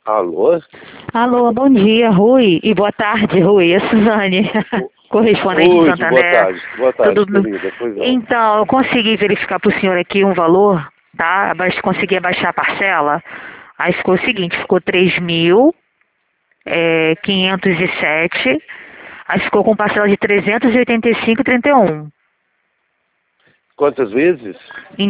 Alô? Alô, bom dia, Rui. E boa tarde, Rui. É Suzane, correspondente de Oi, boa Santander. tarde. Boa tarde, Tudo... querida. Pois não. Então, eu consegui verificar para o senhor aqui um valor, tá? Consegui abaixar a parcela. Aí ficou o seguinte, ficou 3.507. Aí ficou com parcela de 385,31 Quantas vezes? em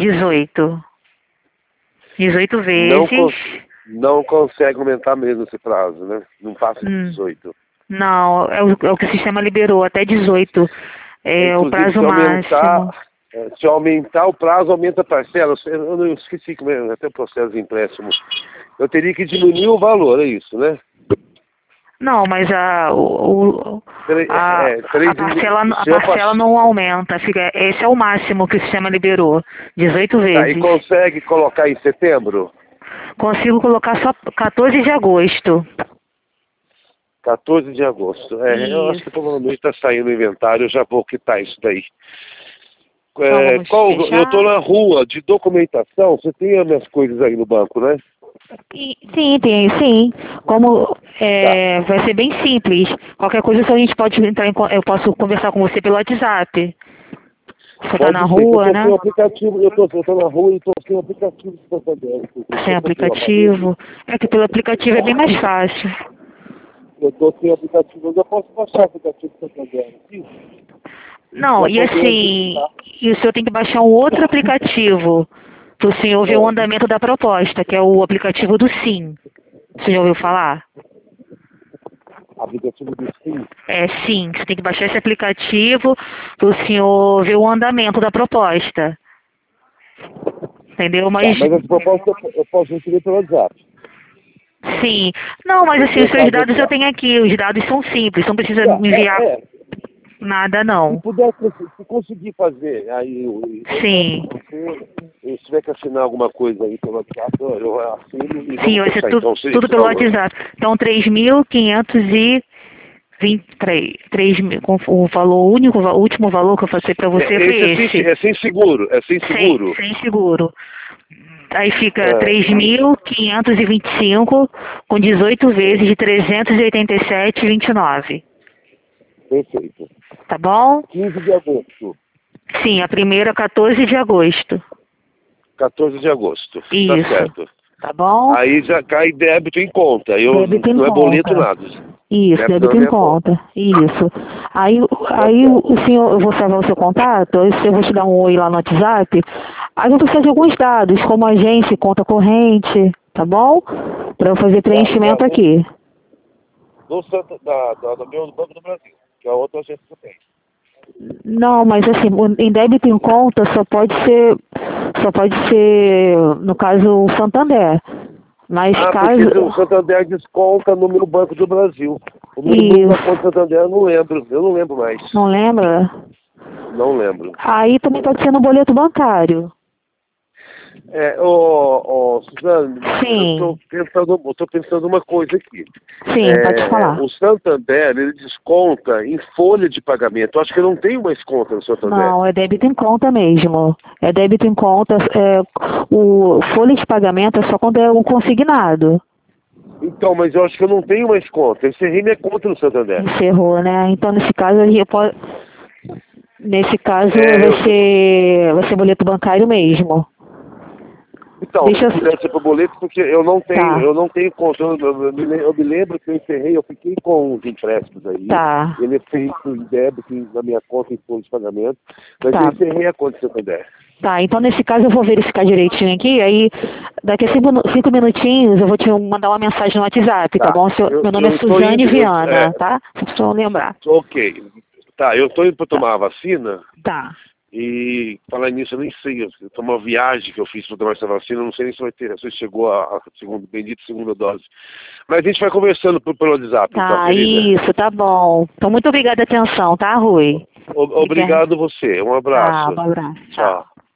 18 Não, vezes. não consegue aumentar mesmo esse prazo, né? Não passa de Hum, 18. não, é o que o sistema liberou, até 18. É o Inclusive, prazo máximo. se aumentar o prazo, aumenta a parcela. Eu não esqueci como é até o processo de empréstimo. Eu teria que diminuir o valor, é isso, né? Não, mas a Se eu passo, parcela não aumenta. Esse é o máximo que o sistema liberou. 18 tá, e vezes. consegue colocar em setembro? Consigo colocar só 14 de agosto. 14 de agosto. Eu acho que Isso. provavelmente está saindo o inventário, eu já vou quitar isso daí. Então vamos Eu estou fechar? na rua de documentação, você tem as minhas coisas aí no banco, né? Sim, tem, sim. Como Tá. vai ser bem simples. Qualquer coisa a gente pode entrar eu posso conversar com você pelo WhatsApp. Você tá na Pode ser, que eu rua, estou sem né? o aplicativo, eu tô na rua e estou sem o aplicativo de Santander. Sem Você comprou o aparelho? aplicativo. É que pelo aplicativo é bem mais fácil. Eu estou sem o aplicativo, eu já posso baixar o aplicativo de Santander aqui Não, para e poder assim, antecipar. e o senhor tem que baixar um outro aplicativo para o senhor ver o É, andamento da proposta, que é o aplicativo do Sim. Você já ouviu falar? aplicativo do Sim. É Sim, você tem que baixar esse aplicativo para o senhor ver o andamento da proposta. Entendeu? Tá, Mas mas essa proposta eu posso receber pelo WhatsApp. sim. Não, mas Eu assim, tenho os o seus caso dados eu WhatsApp. tenho aqui. Os dados são simples, não precisa Tá, me enviar é. nada Se não. puder, se conseguir fazer aí o endereço Sim. para você, e se tiver que assinar alguma coisa aí pelo WhatsApp, eu assino e Sim, vamos vai ser fechar. Então, seria tudo esse pelo valor. WhatsApp. Então, 3 mil, com o valor único, o último valor que eu passei para você foi Esse esse. é sem seguro, é sem seguro. Sem seguro. Aí fica É, 3.525 com 18 vezes de 387,29. perfeito. Tá bom? 15 de agosto. Sim, a primeira 14 de agosto. 14 de agosto. Tá Isso. certo. Tá bom? Aí já cai débito em conta. Débito em Não é boleto conta. nada. Isso, Débito na débito em minha conta. conta. Isso. Aí, Tá aí certo. o senhor, eu vou salvar o seu contato, aí eu vou te dar um oi lá no WhatsApp. Aí eu vou precisar de alguns dados, como agência, conta corrente, tá bom? Para eu fazer preenchimento aqui. Do meu Banco do Brasil, que é a outra agência que eu tenho. Não, mas assim, em débito em conta só pode ser, no caso, o Santander. Mas Porque caso. o Santander desconta no meu Banco do Brasil. O meu número da conta Isso. do Santander eu não lembro mais. Não lembra? Não lembro. Aí também pode ser no boleto bancário. Suzane, Sim. eu tô pensando uma coisa aqui. Sim, pode falar. O Santander, ele desconta em folha de pagamento. Eu acho que eu não tenho mais conta no Santander. Não, é débito em conta mesmo. É débito em conta. O folha de pagamento é só quando é um consignado. Então, mas eu acho que eu não tenho mais conta. Eu encerrei minha conta no Santander. Encerrou, né? Então nesse caso É, eu tô- vai ser boleto bancário mesmo. Então, Deixa se eu. puder ser por boleto, porque Tá, eu não tenho conta. Eu me lembro que eu encerrei, eu fiquei com os empréstimos aí. tá, Ele é feito em débito na minha conta em folha de pagamento, mas eu tá. encerrei a conta do Santander. Tá, então nesse caso eu vou verificar direitinho aqui, aí daqui a 5 minutinhos eu vou te mandar uma mensagem no WhatsApp, tá Tá, bom? Meu nome é eu tô Suzane indo, Viana, tá? Só pra eu lembrar. ok. Tá, eu tô indo para Tá, tomar a vacina tá. e falar nisso eu nem sei. Eu tô uma viagem que eu fiz para tomar essa vacina, eu não sei nem se vai ter, se chegou a segunda dose. Mas a gente vai conversando pelo WhatsApp, então, Tá, querida. isso, tá bom. Então muito obrigada a atenção, tá, Rui? Obrigada. Obrigado você. Um Tá, abraço. um abraço. Tchau. Tchau.